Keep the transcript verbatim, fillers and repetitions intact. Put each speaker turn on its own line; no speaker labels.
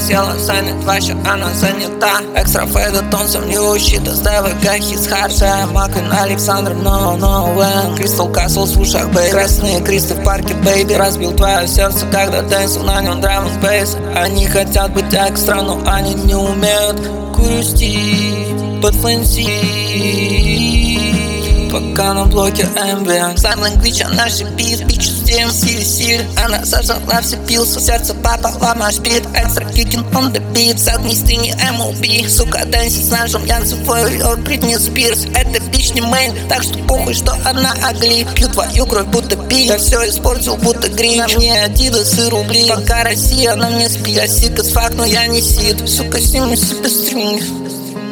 села, занят вообще, она занята. Экстра фейда, тонцем не ущита, с ДВК, хитс харша. Маквин, Александр, no, no, when Кристал Касл в ушах, бэй. Красные кристы в парке, бэйби. Разбил твое сердце, когда дэнсил на нем драм н бейс. Они хотят быть экстра, но они не умеют грустить под фэнси. Пока на блоке ambient. Сам лэнгвич, она шипит, бичу с тем силь-силь. Она сожрала все пилсы, сердце пополам аж бит. Экстра кикин on the beat, заткнись, ты не эм эл би. Сука, дэнси с ножом, я называю ее Бритни Спирс. Это бич не мейн, так что похуй, что она агли. Пью твою кровь, будто пи. Я все испортил, будто гринч. На мне адидас и рубли. Пока Россия на мне спит. Я сик as fuck, но я не сид. Сука, сниму себе стринг.